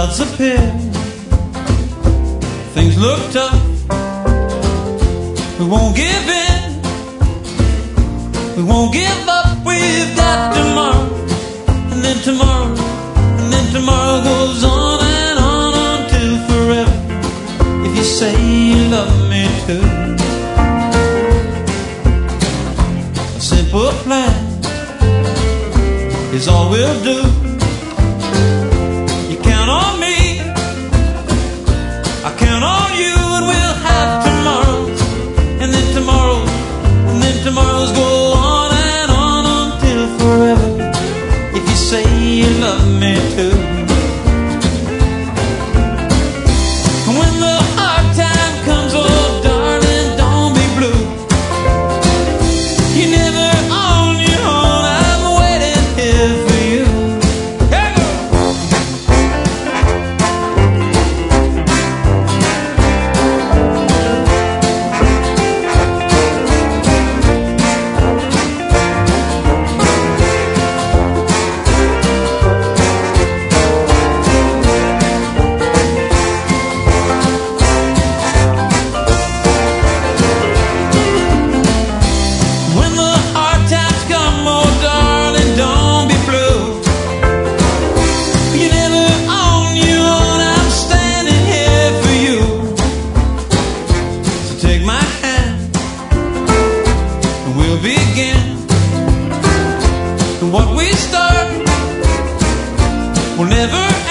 clouds appear, things look tough. We won't give in, we won't give up. We've got tomorrow, and then tomorrow, and then tomorrow goes on and on until forever. If you say you love me too, a simple plan is all we'll do. You count on me, I count on you, and we'll have tomorrows, and then tomorrows, and then tomorrows go on and on until forever. If you say you love me too. When the hard time comes, oh darling, don't be blue. You never on your own, I'm waiting here for you. Hey! When the hard times come, oh darling, don't be blue. You never on your own, I'm standing here for you. So take my hand, and we'll begin. And what we start will never